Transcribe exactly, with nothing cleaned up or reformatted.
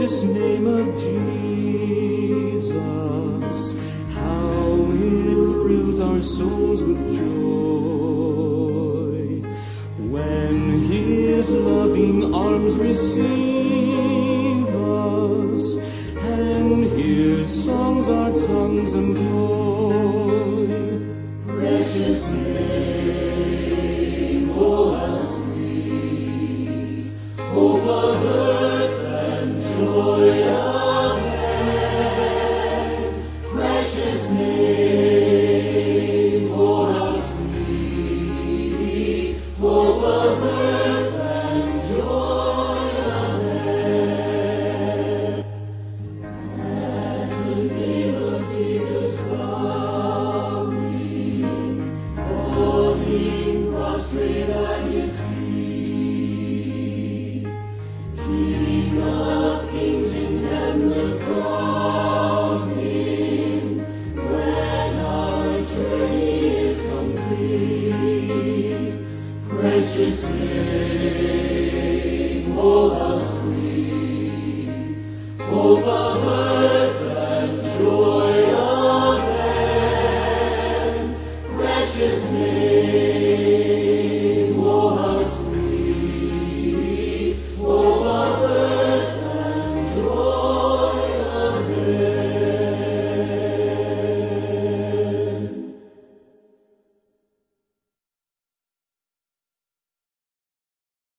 precious name of Jesus, how it thrills our souls with joy when His loving arms receive us and His songs our tongues employ. Precious name, oh how sweet, hope of earth and joy of heaven. Precious name, oh how sweet, hope of earth and joy of heaven. At the name of Jesus bowing, falling prostrate at His feet, King of kings in heaven will crown Him when our journey is complete. Precious name, oh how sweet, hope of earth and joy of heaven. Precious name, oh how sweet, hope of earth and joy